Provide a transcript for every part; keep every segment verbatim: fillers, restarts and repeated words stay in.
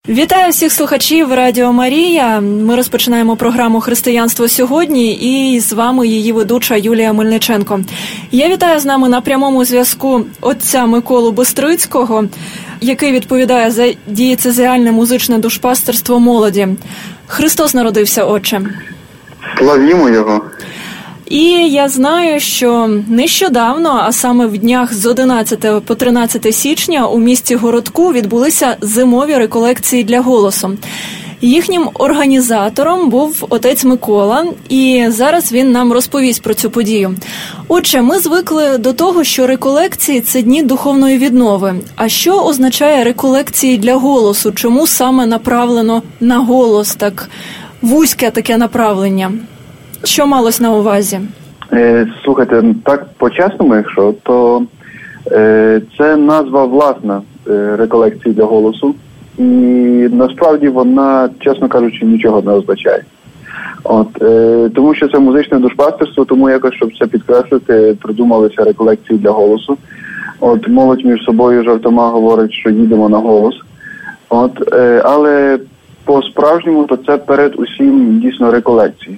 Вітаю всіх слухачів Радіо Марія. Ми розпочинаємо програму «Християнство сьогодні» і з вами її ведуча Юлія Мельниченко. Я вітаю з нами на прямому зв'язку отця Миколу Бистрицького, який відповідає за дієцезіальне музичне душпастерство молоді. Христос народився, отче. Славімо його. І я знаю, що нещодавно, а саме в днях з одинадцятого по тринадцяте січня у місті Городку відбулися зимові реколекції для голосу. Їхнім організатором був отець Микола, і зараз він нам розповість про цю подію. Отже, ми звикли до того, що реколекції – це дні духовної віднови. А що означає реколекції для голосу? Чому саме направлено на голос, так вузьке таке направлення? Що малось на увазі? Е, слухайте, так по-чесному, якщо, то е, це назва власна е, реколекції для голосу. І насправді вона, чесно кажучи, нічого не означає. От, е, тому що це музичне душпастерство, тому якось, щоб це підкреслити, придумалися реколекції для голосу. От, молодь між собою жартома говорить, що їдемо на голос. От, е, але по-справжньому то це перед усім дійсно реколекції.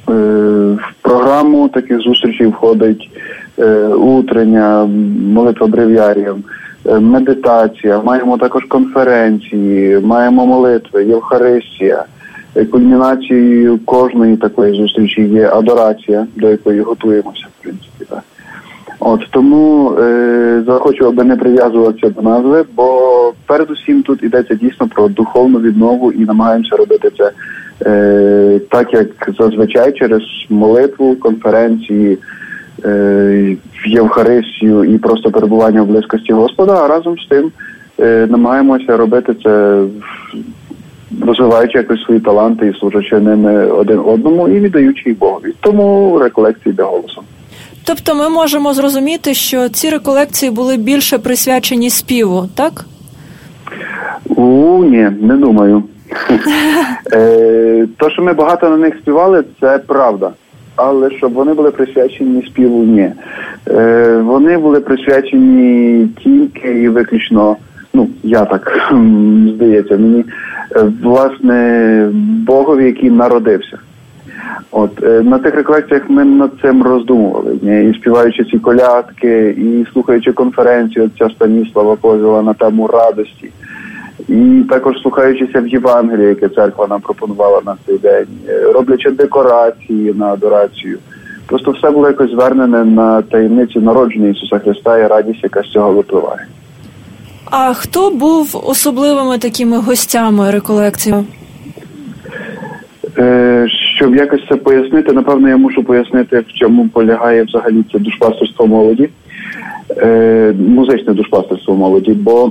В програму таких зустрічей входить е, утрення, молитва бревіаріям, е, медитація, маємо також конференції, маємо молитви, Євхаристія. Кульмінацією кожної такої зустрічі є адорація, до якої готуємося, в принципі. Так. От, тому е, захочу, аби не прив'язуватися до назви, бо передусім тут йдеться дійсно про духовну віднову і намагаємося робити це Е, так, як зазвичай, через молитву, конференції, е, Євхаристію і просто перебування в близькості Господа, а разом з тим е, намагаємося робити це, розвиваючи якось свої таланти і служачи ними один одному і віддаючи їх Богові. Тому реколекції для голосу. Тобто ми можемо зрозуміти, що ці реколекції були більше присвячені співу, так? У, ні, не думаю. То, що ми багато на них співали, це правда. Але щоб вони були присвячені співу, ні. Вони були присвячені тільки і виключно, ну, я так, здається, мені, власне, Богові, який народився. От, на тих реколекціях ми над цим роздумували. Ні? І співаючи ці колядки, і слухаючи конференцію отця Станіслава Козіла на тему радості. І також слухаючися в Євангелії, яке церква нам пропонувала на цей день, роблячи декорації на адорацію. Просто все було якось звернене на таємницю народження Ісуса Христа і радість, яка з цього випливає. А хто був особливими такими гостями реколекції? Е, щоб якось це пояснити, напевно, я мушу пояснити, в чому полягає взагалі це душпастерство молоді, е, музичне душпастерство молоді, бо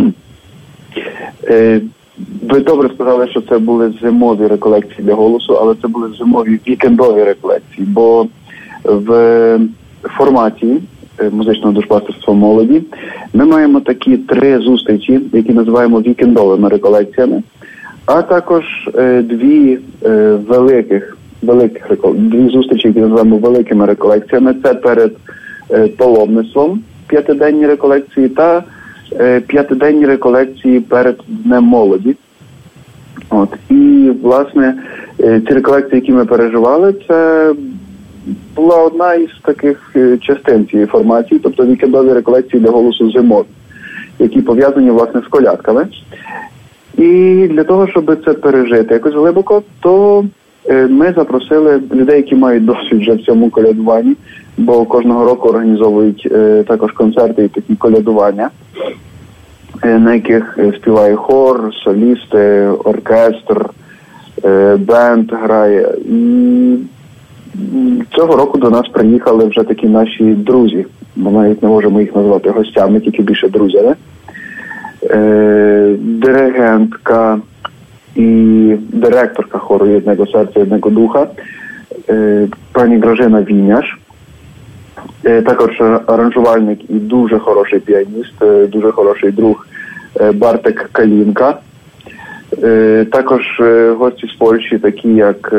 ви добре сказали, що це були зимові реколекції для голосу, але це були зимові вікендові реколекції, бо в форматі музичного душпастерства молоді ми маємо такі три зустрічі, які називаємо вікендовими реколекціями, а також дві великих, великих дві зустрічі, які називаємо великими реколекціями. Це перед паломництвом п'ятиденні реколекції та п'ятиденні реколекції перед Днем молоді. От. І, власне, ці реколекції, які ми переживали, це була одна із таких частин цієї формації, тобто вікендові реколекції для голосу зимові, які пов'язані, власне, з колядками. І для того, щоб це пережити якось глибоко, то ми запросили людей, які мають досвід вже в цьому колядуванні, бо кожного року організовують е, також концерти і такі колядування, е, на яких співає хор, солісти, оркестр, е, бенд грає. І цього року до нас приїхали вже такі наші друзі. Ми навіть не можемо їх назвати гостями, тільки більше друзями. Е, диригентка і директорка хору «Єдного серця, єдного духа», е, пані Гражина Віняш. Також аранжувальник і дуже хороший піаніст, дуже хороший друг Бартек Калінка. Також гості з Польщі, такі як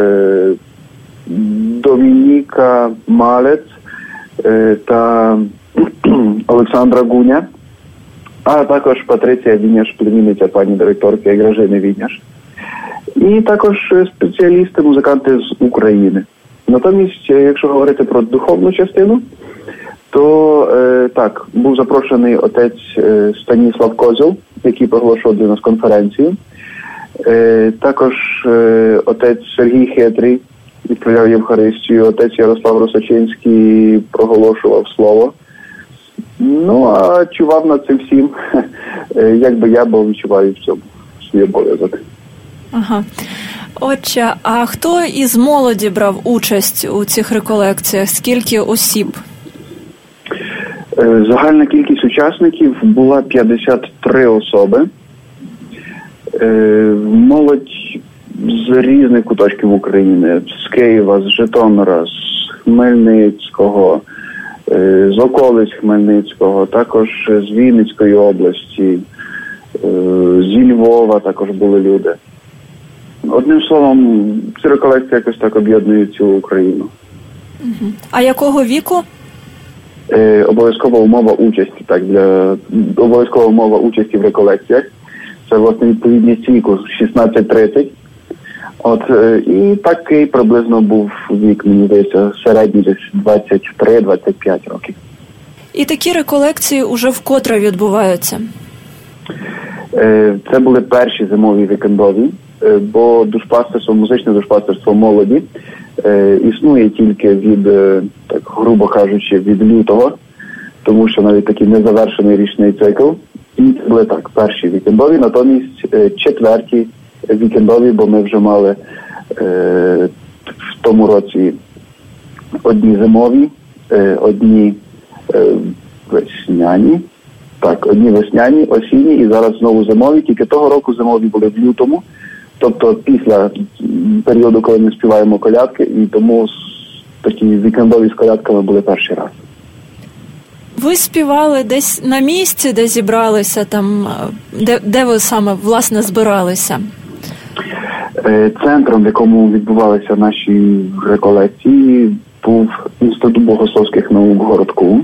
Домініка Малець та Олександра Гуня. а також Патриція Віняш, племінниця пані директорки Гражини Віняш. І також спеціалісти, музиканти з України. Натомість, якщо говорити про духовну частину, то е, так, був запрошений отець е, Станіслав Козел, який проголошував для нас конференцію. Е, також е, отець Сергій Хитрий відправляв Євхаристію, отець Ярослав Росачинський проголошував слово. Ну, а чував над цим всім, е, як би я, бо відчуваю в цьому свій обов'язок. Ага. Отже, а хто із молоді брав участь у цих реколекціях? Скільки осіб? Загальна кількість учасників була п'ятдесят три особи. Молодь з різних куточків України. З Києва, з Житомира, з Хмельницького, з околиць Хмельницького, також з Вінницької області, зі Львова також були люди. Одним словом, ці реколекції якось так об'єднують цю Україну. Угу. А якого віку? Е, обов'язкова умова участі, так, для обов'язкова умова участі в реколекціях. Це, власне, відповідність віку шістнадцять тридцять. От, е, і такий приблизно був вік, мені здається, середній десь двадцять три двадцять п'ять років. І такі реколекції уже вкотре відбуваються? Е, це були перші зимові вікендові. Бо душпастерство, музичне душпастерство молоді е, існує тільки від, е, так грубо кажучи, від лютого, тому що навіть такий незавершений річний цикл. І це були так, перші вікендові, натомість е, четверті вікендові, бо ми вже мали е, в тому році одні зимові, е, одні е, весняні, так, одні весняні, осінні і зараз знову зимові, тільки того року зимові були в лютому. Тобто після періоду, коли ми співаємо колядки, і тому такі вікендові з колядками були перший раз. Ви співали десь на місці, де зібралися, там, де, де ви саме, власне, збиралися? Центром, в якому відбувалися наші реколекції, був Інститут богословських наук в городку.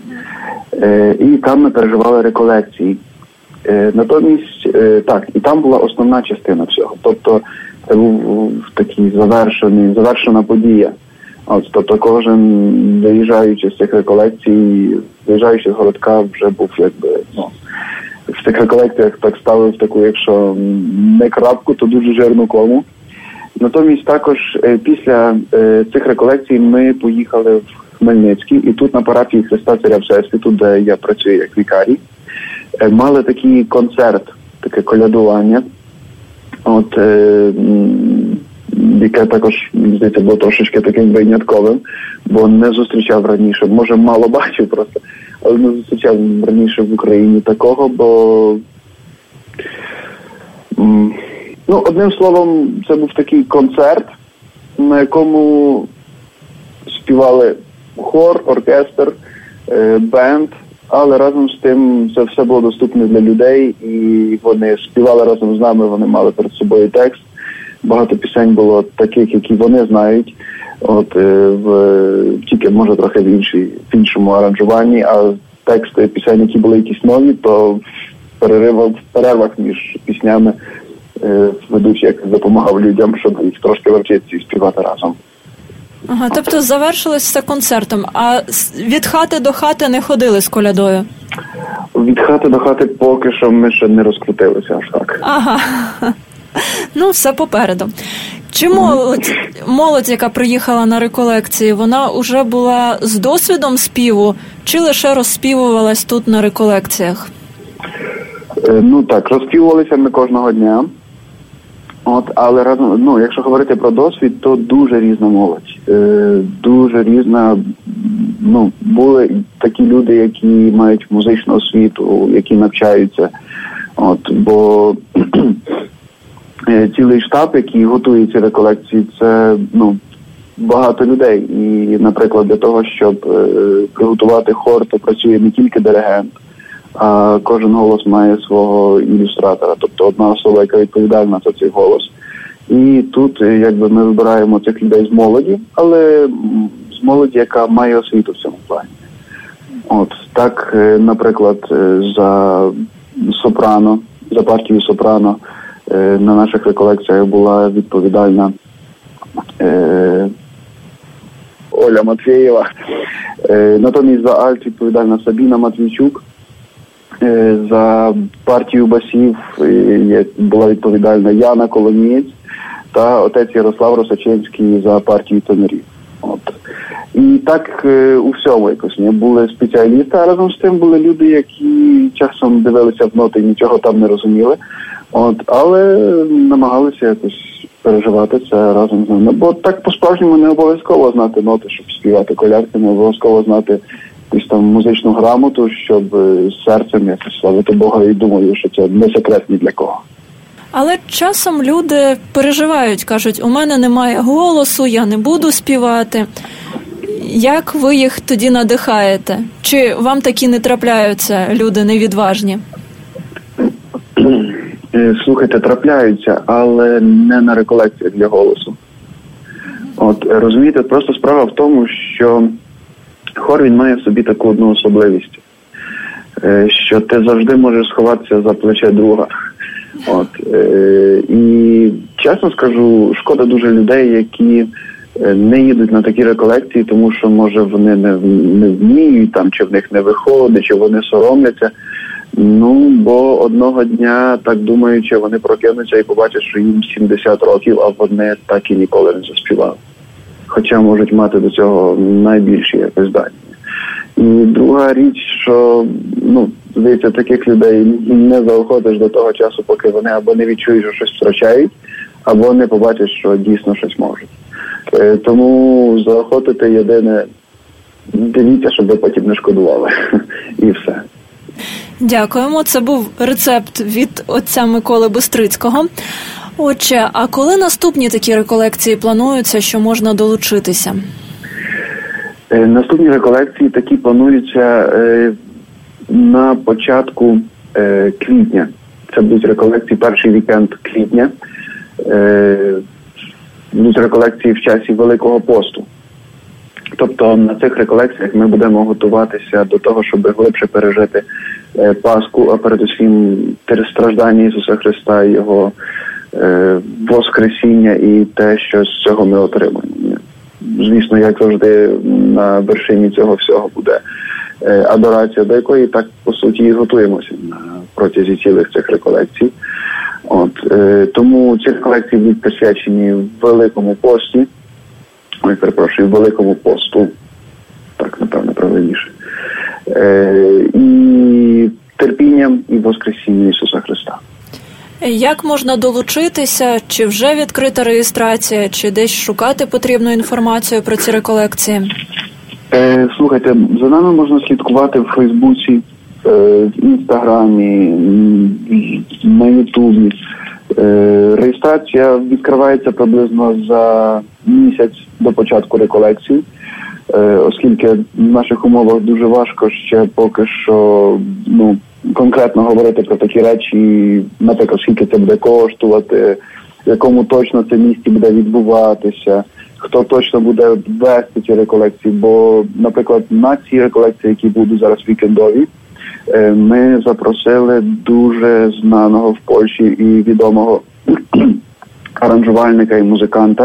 І там ми переживали реколекції. Натомість, так, і там була основна частина всього. Тобто, це був такий завершений, завершена подія. От, тобто, кожен, виїжджаючи з цих реколекцій, виїжджаючи з городка, вже був, якби, ну, в цих реколекціях так ставив таку, якщо не крапку, то дуже жирну кому. Натомість, також, після цих реколекцій ми поїхали в Хмельницький, і тут на парафії Христа Царя Всесвіту, де я працюю як вікарій, мали такий концерт, таке колядування, от, е, яке також, здається, було трошечки таким винятковим, бо не зустрічав раніше, може мало бачив просто, але не зустрічав раніше в Україні такого, бо, м, ну, одним словом, це був такий концерт, на якому співали хор, оркестр, е, бенд, але разом з тим це все було доступне для людей, і вони співали разом з нами, вони мали перед собою текст. Багато пісень було таких, які вони знають, от, в, тільки, може, трохи в, іншій, в іншому аранжуванні, а тексти пісень, які були якісь нові, то в переривах, в перервах між піснями ведучий як допомагав людям, щоб їх трошки навчитися і співати разом. Ага, тобто завершилось все концертом, а від хати до хати не ходили з колядою? Від хати до хати поки що ми ще не розкрутилися аж так. Ага, ну все попереду. Чи молодь, молодь, яка приїхала на реколекції, вона вже була з досвідом співу, чи лише розспівувалась тут на реколекціях? Е, ну так, розспівувалися ми кожного дня. От, але разом, ну, якщо говорити про досвід, то дуже різна молодь. Е, дуже різна, ну, були такі люди, які мають музичну освіту, які навчаються. От, бо цілий штаб, який готує ці реколекції, це, ну, багато людей. І, наприклад, для того, щоб е, приготувати хор, то працює не тільки диригент, а кожен голос має свого ілюстратора, тобто одна особа, яка відповідальна за цей голос. І тут, якби, ми вибираємо цих людей з молоді, але з молоді, яка має освіту в цьому плані. От так, наприклад, за сопрано, за партію сопрано на наших реколекціях була відповідальна е, Оля Матвєєва. Е, натомість за альт відповідальна Сабіна Матвійчук. Е, за партію басів е, була відповідальна Яна Коломієць та отець Ярослав Росачинський за партію тенорів. От. І так е, у всьому якось не були спеціалісти, а разом з тим були люди, які часом дивилися в ноти і нічого там не розуміли. От, але намагалися якось переживати це разом з ними. Бо так по-справжньому не обов'язково знати ноти, щоб співати колядки, не обов'язково знати якусь там музичну грамоту, щоб з серцем якось славити Бога, і думаю, що це не секрет ні для кого. Але часом люди переживають, кажуть, у мене немає голосу, я не буду співати. Як ви їх тоді надихаєте? Чи вам такі не трапляються люди невідважні? Слухайте, трапляються, але не на реколекціях для голосу. От, розумієте, просто справа в тому, що хор, він має в собі таку одну особливість, що ти завжди можеш сховатися за плече друга. От, і чесно скажу, шкода дуже людей, які не їдуть на такі реколекції, тому що, може, вони не, не вміють, там, чи в них не виходить, чи вони соромляться. Ну, бо одного дня, так думаючи, вони прокинуться і побачать, що їм сімдесят років, а вони так і ніколи не заспівали. Хоча можуть мати до цього найбільші якось здатні. І друга річ, що, ну, здається, таких людей не заохотиш до того часу, поки вони або не відчують, що щось втрачають, або не побачать, що дійсно щось можуть. Тому заохотити єдине, дивіться, щоб ви потім не шкодували. І все. Дякуємо. Це був рецепт від отця Миколи Бистрицького. Отже, а коли наступні такі реколекції плануються, що можна долучитися? Е, наступні реколекції такі плануються е, на початку е, квітня. Це будуть реколекції перший вікенд квітня. Е, будуть реколекції в часі Великого посту. Тобто на цих реколекціях ми будемо готуватися до того, щоб глибше пережити е, Пасху, а передусім страждання Ісуса Христа, Його е, воскресіння і те, що з цього ми отримаємо. Звісно, як завжди, на вершині цього всього буде е, адорація, до якої так, по суті, і готуємося на протязі цілих цих реколекцій. От, е, тому ці реколекції будуть присвячені Великому пості, Ой, перепрошую, Великому посту, так, напевно, правильніше, е, і терпінням і воскресінням Ісуса Христа. Як можна долучитися? Чи вже відкрита реєстрація, чи десь шукати потрібну інформацію про ці реколекції? Е, слухайте, за нами можна слідкувати в Фейсбуці, е, в Інстаграмі, на Ютубі. Е, реєстрація відкривається приблизно за місяць до початку реколекції, е, оскільки в наших умовах дуже важко ще поки що, ну, конкретно говорити про такі речі, наприклад, скільки це буде коштувати, в якому точно це місці буде відбуватися, хто точно буде вести ці реколекції, бо, наприклад, на ці реколекції, які будуть зараз вікендові, ми запросили дуже знаного в Польщі і відомого аранжувальника і музиканта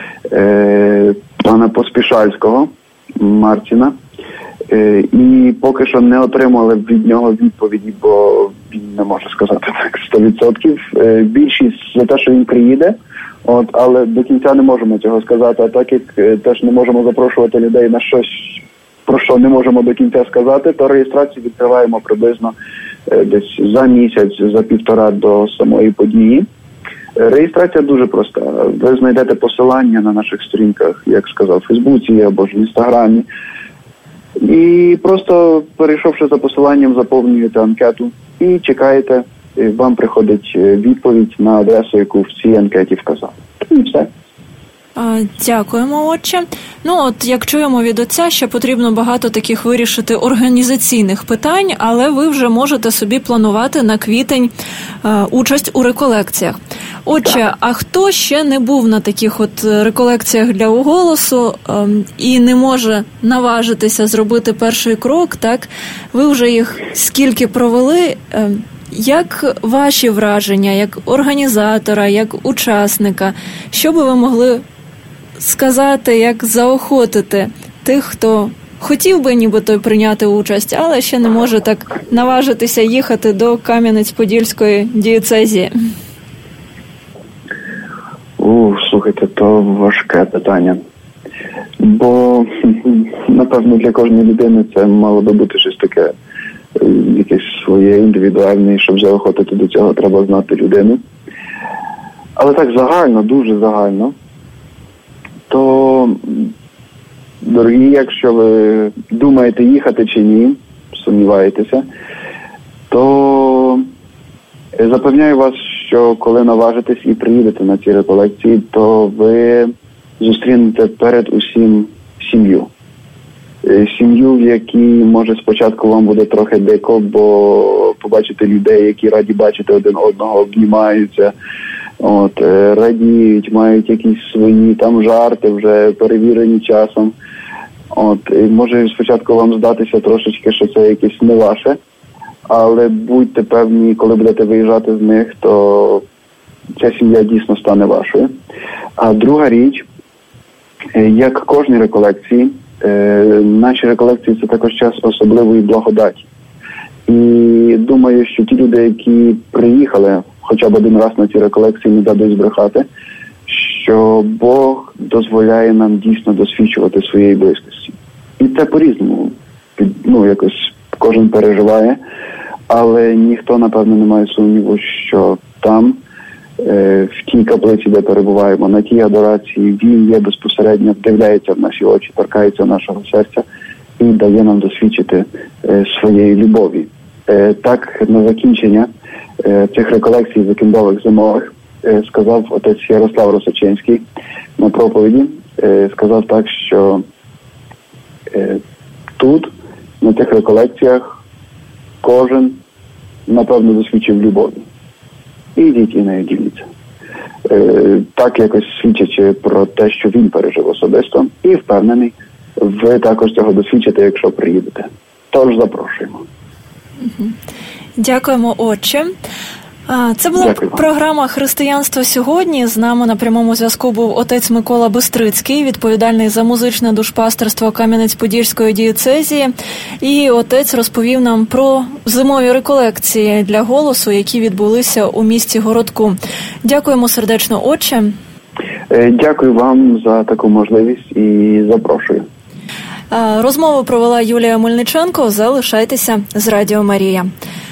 е, пана Поспішальського Марціна. Е, і поки що не отримали від нього відповіді, бо він не може сказати так сто відсотків. Е, більшість за те, що він приїде, от, але до кінця не можемо цього сказати. А так як е, теж не можемо запрошувати людей на щось, про що не можемо до кінця сказати, то реєстрацію відкриваємо приблизно е, десь за місяць, за півтора до самої події. Е, реєстрація дуже проста. Ви знайдете посилання на наших сторінках, як сказав, в Фейсбуці або ж в Інстаграмі. І просто, перейшовши за посиланням, заповнюєте анкету і чекаєте, і вам приходить відповідь на адресу, яку в цій анкеті вказали. І все. Дякуємо, отче. Ну, от, як чуємо від отця, ще потрібно багато таких вирішити організаційних питань, але ви вже можете собі планувати на квітень е, участь у реколекціях. Отче, а хто ще не був на таких от реколекціях для голосу е, і не може наважитися зробити перший крок, так? Ви вже їх скільки провели? Е, Як ваші враження, як організатора, як учасника, що би ви могли сказати, як заохотити тих, хто хотів би нібито прийняти участь, але ще не може так наважитися їхати до Кам'янець-Подільської дієцезії? У, слухайте, то важке питання. Бо, напевно, для кожної людини це мало би бути щось таке, якесь своє індивідуальне, щоб заохотити до цього, треба знати людину. Але так загально, дуже загально, то, дорогі, якщо ви думаєте їхати чи ні, сумніваєтеся, то запевняю вас, що коли наважитесь і приїдете на ці реколекції, то ви зустрінете перед усім сім'ю. Сім'ю, в якій, може, спочатку вам буде трохи дико, бо побачите людей, які раді бачити один одного, обнімаються, от, радіють, мають якісь свої там жарти, вже перевірені часом. От, і може спочатку вам здатися трошечки, що це якесь не ваше, але будьте певні, коли будете виїжджати з них, то ця сім'я дійсно стане вашою. А друга річ, як кожній реколекції, наші реколекції – це також час особливої благодаті. І думаю, що ті люди, які приїхали хоча б один раз на ці реколекції, не дадуть збрехати, що Бог дозволяє нам дійсно досвідчувати своєї близькості. І це по-різному. Ну, якось кожен переживає, але ніхто, напевно, не має сумніву, що там, в тій каплиці, де перебуваємо, на тій адорації, Він є безпосередньо, вдивляється в наші очі, торкається нашого серця і дає нам досвідчити своєї любові. Так, на закінчення цих реколекцій вікендових зимових сказав отець Ярослав Росочинський на проповіді, сказав так, що тут, на цих реколекціях, кожен, напевно, досвідчив любові. І йдіть і нею діліться. Е, так якось свідчачи про те, що він пережив особисто, і впевнений, ви також цього досвідчите, якщо приїдете. Тож запрошуємо. Дякуємо, отче. Це була програма «Християнство сьогодні». З нами на прямому зв'язку був отець Микола Бистрицький, відповідальний за музичне душпастерство Кам'янець-Подільської дієцезії. І отець розповів нам про зимові реколекції для голосу, які відбулися у місті Городку. Дякуємо сердечно, отче. Дякую вам за таку можливість і запрошую. Розмову провела Юлія Мельниченко. Залишайтеся з Радіо Марія.